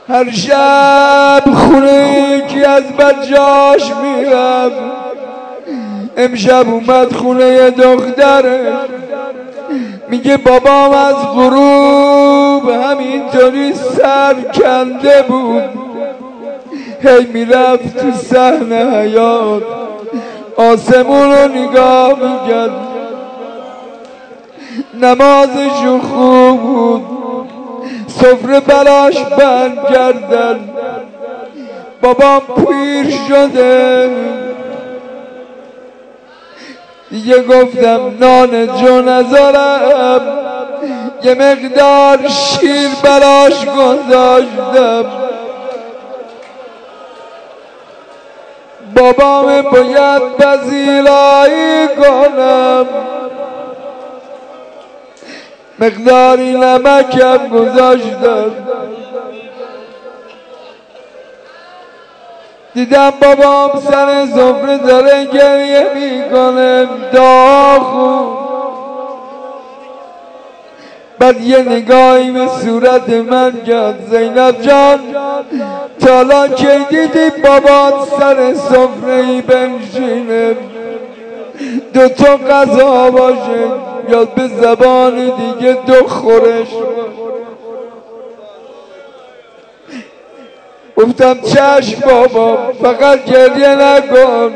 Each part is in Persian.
هر شب خونه یکی از بچه‌هاش میرفت. امشب اومد خونه دخترش، میگه بابام از غروب همینطوری سر کنده بود، هی میرفت تو صحن حیاط آسمون رو نگاه میکرد. نمازشو خوب بود، سفره براش بند کردن. بابام پیر شده دیگه، گفتم نان جو نذارم، یه مقدار شیر براش گذاشتم. بابام باید پذیرایی کنم، مقداری نمکم گذاشتم. دیدم بابام سر سفره داره گریه میکنه، داغو. بعد یه نگاهی به صورت من کرد، زینب جان تا الان کی دیدی بابات سر سفره‌ای بنشینه دوتا غذا باشه یا به زبان دیگه دو خورش؟ گفتم چشم بابا، فقط گریه نکن.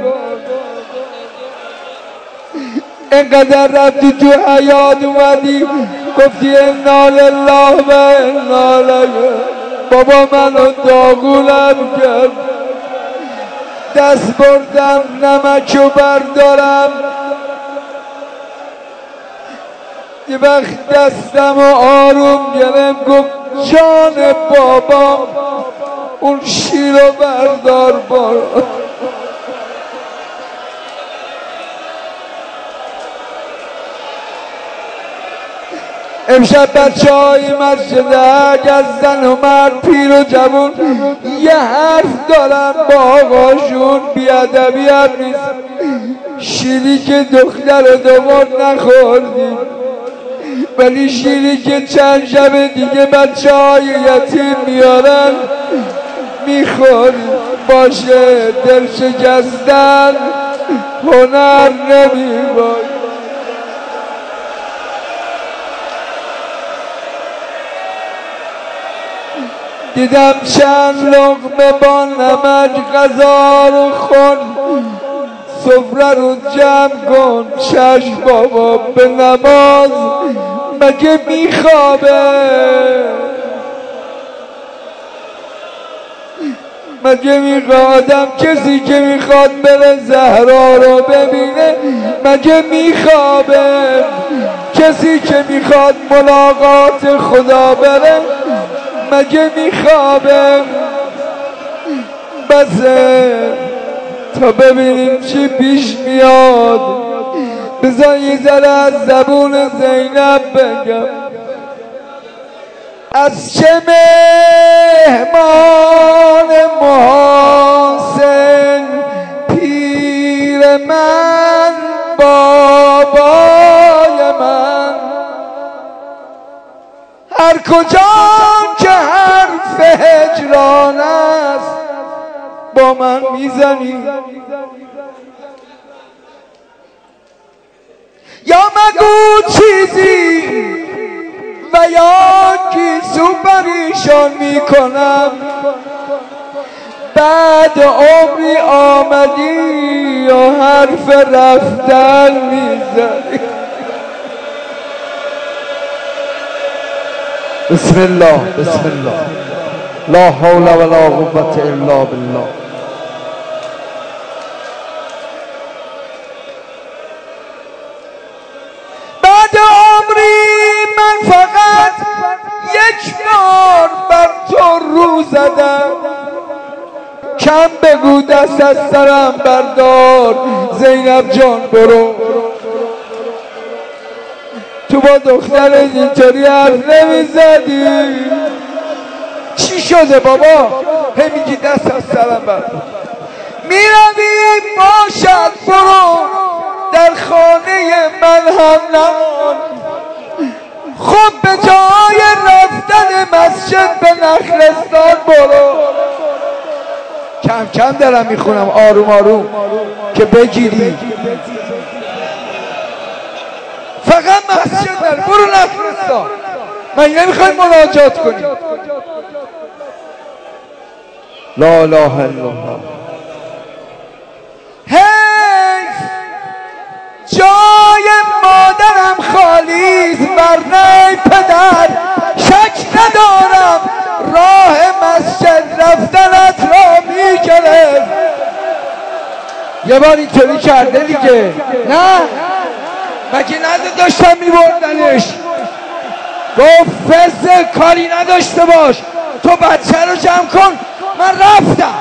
اینقدر رفتی تو حیات اومدی گفتی انا لله و انا الیه. بابا منو داغونم کرد، دست بردم نمکو بردارم، یه وقت دستمو آروم گرفت، گفت جان بابا اون شیر رو بردار برو. امشب بچه های مسجد از زن و مرد پیر و جوون یه حرف دارن با آقاشون، بیادبی هم نیست. شیری که دختر دوبار نخوردیم، ولی شیری که چند شب دیگه بچه های یتیم میارن میخوریم. باشه دل شکستن هنر نمیباید. دیدم چند لقمه با نمک غذا رو خورد، سفره رو جمع کن. چشم بابا به نماز مگه میخوابه؟ مگه میخوادم کسی که میخواد بره زهرا رو ببینه مگه میخوابه؟ کسی که میخواد ملاقات خدا بره مگه میخوابه؟ بسه تا ببینیم چی پیش میاد. بذار یه ذره از زبون زینب بگم. از چه مهمان محاسن پیر من بابای من، هر کجا که حرف هجران است با من میزنی، یا مگو چیزی و یا گیسو پریشان میکنم. بعد عمری آمدی یا حرف رفتن میزنی. بسم الله بسم الله، لا حول ولا قوة الا بالله. بعد عمری من فقط یک بار بر تو رو زدم، کم بگو دست از سرم بردار. زینب جان برو، تو با دختر اینطوری حرف نمیزدی. چی شده بابا؟ هی میگی دست از سرم بردار. میروی باشد برو، در خانه من هم نمان. خب به جای رفتن مسجد به نخلستان برو. کم کم دارم میخونم آروم آروم که بگیری. فقط مسجد دارم، برو نخلستان. من نمیخوای مناجات کنی. لا اله الا الله. جای مادرم خالیست ورنه پدر، شک ندارم راه مسجد رفتنت را میگرفت. یه بار اینطوری کرده دیگه، نه مگه نداشتم میبردنش؟ گفت فسق کاری نداشته باش، تو بچه رو جمع کن. من رفتم.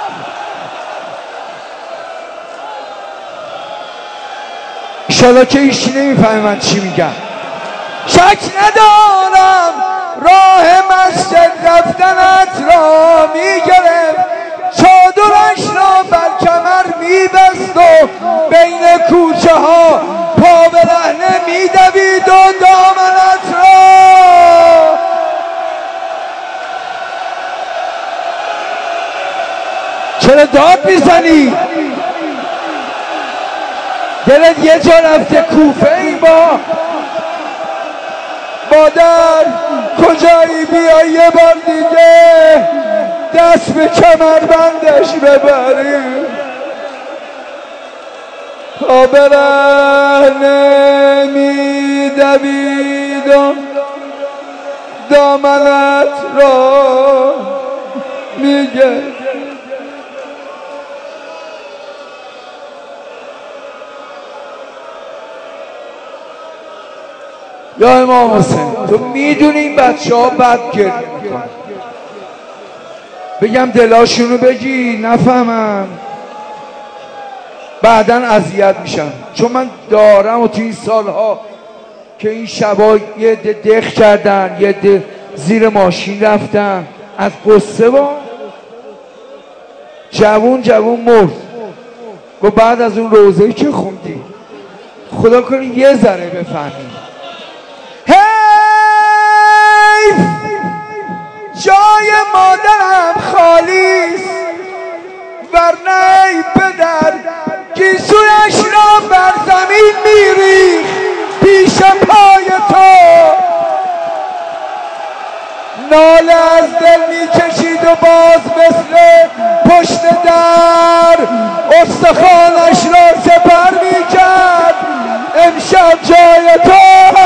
ایشالا که ایشی نمیفهمه من چی میگم. شک ندارم راه مسجد رفتنت را میگرفت، چادرش را بر کمر میبست و بین کوچه ها پا به رهنه میدوید و دامنت را. چرا داد میزنی؟ دلت یه جا رفته کوفه ای با مادر کجایی؟ بیا یه بار دیگه دست به کمربندش ببری تا به رهنه میدوید و دامنت را میگه. یا امام حسین تو میدونی این بچه ها بد گریه میکنن، بگم دلاشونو بگی نفهمم بعداً اذیت میشن. چون من دارم و تو این سالها که این شبا یه دق کردن، یه زیر ماشین رفتن از قصه با جوون مرد. و بعد از اون روزه‌ای که خوندی خدا کنی یه ذره بفهمی. جای مادرم خالیست ورنه ای پدر گیسویش را بر زمین میریخت پیش پای تو. ناله از دل میکشید و باز مثل پشت در استخوانش را سپر میکرد. امشب جای تو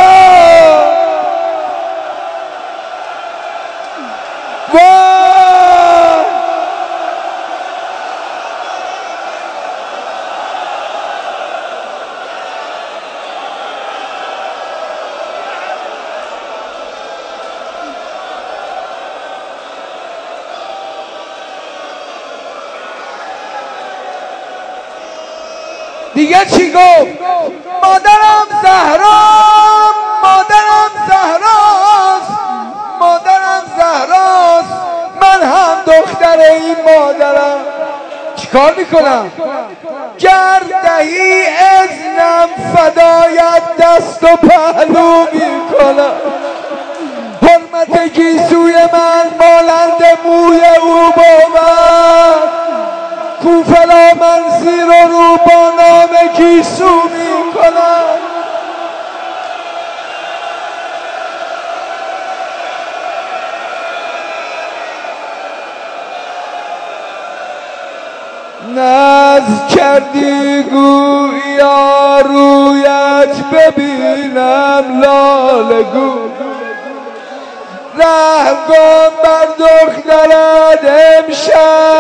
دیگه چی گفت؟ مادرم زهراست، مادرم زهراست، مادرم زهراست، من هم دختر این مادرم. چیکار میکنم؟ گردهی اذنم فدایت دست و پهلو میکنم. حرمت گیسوی من مانند موی او بود. کوفه را من زیر و رو با نام گیسو میکنم. ناز کردی گویا رویت ببینم لاله گو. رحم کن بر دخترت امشب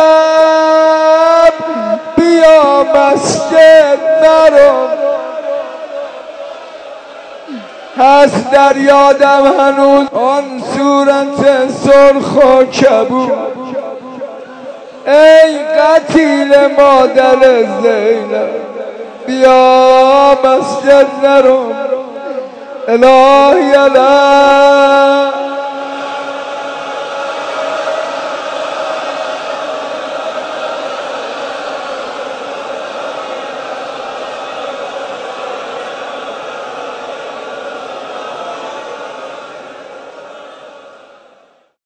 بیا مسجد نرو. هست در یادم هنوز آن صورت سرخ و کبود. ای قتیل مادر زینب بیا مسجد نرو. الهی الهی